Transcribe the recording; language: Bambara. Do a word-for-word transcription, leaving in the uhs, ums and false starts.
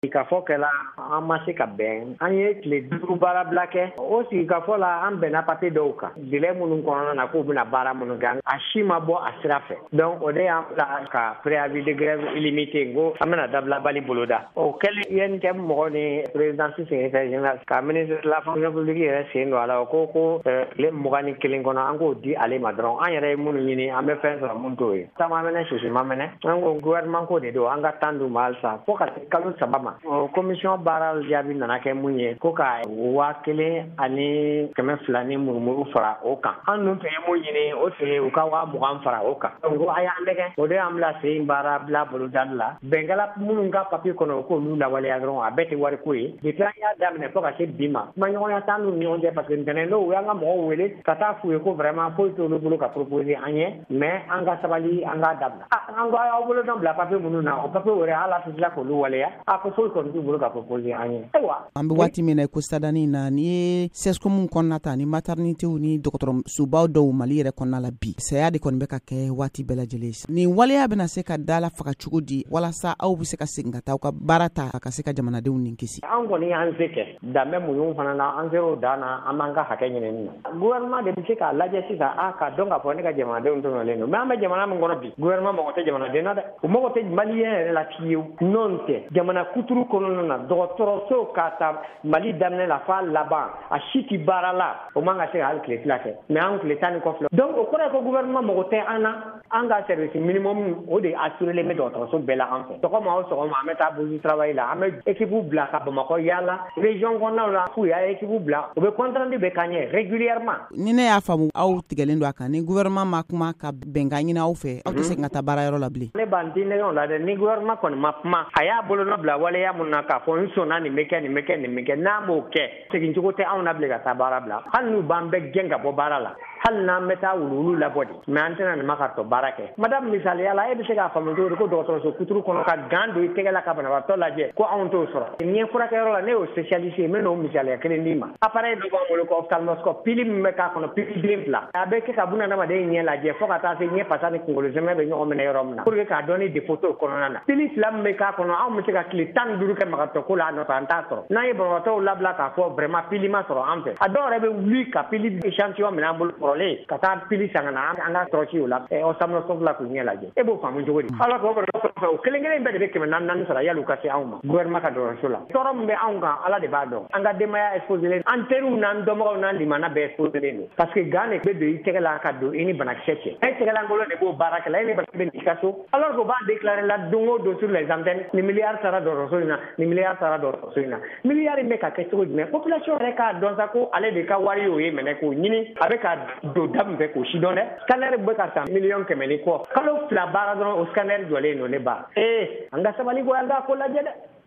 ka fɔ kɛla an ma se ka bɛn an ye tile duuru baara bila kɛ o sigi ka fɔ la an bɛnna papier dɔw kan délai minnu kɔnɔna na k'u bɛna baara minnu kɛ a si ma bɔ a sira fɛ donc o de y'an bila ka préavis de grève illimité n ko an bɛna dabila bali boloda o kɛlen I N T M mɔgɔ ni président secrétaire général ka ministre de la fonction publique yɛrɛ sen don a la o ko ko tile mugan ni kelen kɔnɔ an k'o di ale ma dɔrɔn an yɛrɛ ye minnu ɲini an bɛ fɛn sɔrɔ mun t'o ye sama mɛnɛ sisi ma mɛnɛ an ko gouvernement ko de don an ka temps d'u ma halisa fo ka se kalo saba ma commission baara jaabi nana kɛ mun ye ko ka waa kelen ani kɛmɛ fila ni murumuru fara o kan an dun tun ye mun ɲini o tun ye u ka waa mugan fara o kan donc a y'an dɛgɛ o de y'an bila sen baara bila bolodali la bɛnkɛla minnu ka papier kɔnɔ o k'olu lawaleya dɔrɔn a bɛɛ tɛ wari ko ye depuis an y'a daminɛ fo ka se bi ma kumaɲɔgɔnya t'an n'u ni ɲɔgɔn cɛ parce que ntɛnɛn don u y'an ka mɔgɔw wele ka taa f'u ye ko vraiment foyi t'olu bolo ka proposer an ye mais an ka sabali an k'a dabila an ko aw bolo dɔn bila papier minnu na o papier wɛrɛ hali a tɛ tila k'olu waleya a ko foyi kɔni t'u bolo ka proposer an ye ayiwa an bɛ waati min na ko sadani na ni ye sescom kɔnɔna ta ni maternité ni dɔgɔtɔrɔsobaw dɔw Mali yɛrɛ kɔnɔna la bi saya de kɔni bɛ ka kɛ waati bɛɛ lajɛlen ni waleya bɛna se ka dala faga cogo di walasa aw bɛ se ka segin ka taa aw ka baara ta ka se ka jamanadenw ni kisi an kɔni y'an se kɛ danbe mun fana na an ser'o dan na an b'an ka hakɛ ɲini na gouvernement de bɛ se k'a lajɛ sisan a ka dɔn k'a fɔ ne ka jamanadenw tɔɲɔlen don mais an bɛ jamana min kɔnɔ bi gouvernement mago tɛ jamanaden na dɛ u mago tɛ maliyɛn yɛrɛ la fiyewu n'o tɛ jamana kuturu kɔnɔna na dɔgɔtɔrɔso ka ta Mali daminɛ la f'a laban a si tɛ baara la o man ka se ka hali tile fila kɛ mais an tile tan ni kɔ filɛ donc o kɔrɔ ye ko gouvernement mago tɛ an na an ka service minimum o de assurélen bɛ dɔgɔtɔrɔso bɛɛ la an fɛ sɔgɔma o sɔgɔma an bɛ taa bougie travail la an bɛ équipe bila ka Bamakɔ yaala région kɔnɔnaw la f'u y'a équipe bila u bɛ compte rendu bɛ k'an ɲɛ régulièrement ni ne y'a faamu aw tigɛlen don a kan ni gouvernement ma kuma ka bɛnkan ɲini aw fɛ aw tɛ se ka taa baarayɔrɔ la bilen ne b'an ti nɛgɛw la dɛ ni gouvernement kɔni ma kuma a y'a bolonɔ bila waleya mun na k'a fɔ n sɔnna nin bɛ kɛ nin bɛ kɛ nin bɛ kɛ n'an b'o kɛ segin cogo tɛ anw na bilen ka taa baara bila hali n'u b'an bɛɛ gɛn ka bɔ baara la hali n'an bɛ taa wuluwulu labɔ de mais an tɛna nin ma ka tɔ baara kɛ madame misaliya la e bɛ se k'a faamu cogo di ko dɔgɔtɔrɔso kuturu kɔnɔ ka gan don i tɛgɛ la ka banabaatɔ lajɛ ko anw t'o sɔrɔ nin ye furakɛyɔrɔ la ne y'o spécialiste ye n bɛ n'o misaliya kelen d'i ma appareil dɔ b'an bolo ko ophtalmoscope pili min bɛ k'a kɔnɔ pili den fila a bɛ kɛ ka buna adamaden ɲɛ lajɛ fo ka taa se ɲɛ pasa ni kunkolo zɛmɛ bɛ ɲɔgɔn minɛ yɔrɔ min na pour que k'a dɔn ni défaut t'o kɔnɔna na pili fila min bɛ k'a kɔnɔ anw bɛ se ka tile tan ni duuru kɛ magatɔ ko la a nɔfɛ an t'a sɔrɔ n'an ye banabaatɔw labila k'a fɔ vraiment pili ma sɔrɔ an fɛ a dɔw yɛrɛ bɛ wuli ka pili échantillon minɛ an bolo kɔrɔlen ka taa pili san ka na an ka tɔrɔci o la ophtalmoscope la k'u ɲɛ lajɛ e b'o faamu cogo di alors que o banabaatɔ o kelen kelen bɛɛ de bɛ kɛmɛ naani naani sara yali u ka se anw ma gouvernement ka dɔrɔnso la tɔɔrɔ min bɛ anw kan ala de b'a dɔn an ka denbaya exposé an teriw n'an dɔnbagaw n'an limana bɛɛ exposé don parce que gan de bɛ don i tɛgɛ la ka don i ni banakisɛ cɛ e tɛgɛlankolon de b'o baara kɛ la e ni banakisɛ bɛ n'i ka so alors que o b'a déclaré la don o don sur les antennes ni milliard sara dɔrɔnso in na ni milliard sara dɔrɔnso in na milliard in bɛ ka kɛ cogo jumɛn population yɛrɛ k'a dɔn sa ko ale de ka wari y'o ye minɛ k'o ɲini a bɛ ka don da min fɛ k'o si dɔn dɛ scanner bɛ ka san miliyɔn kɛmɛ ni kɔ kalo fila baara dɔrɔn o scanner jɔlen don ne ba ee an ka sabali ko an k'a ko lajɛ dɛ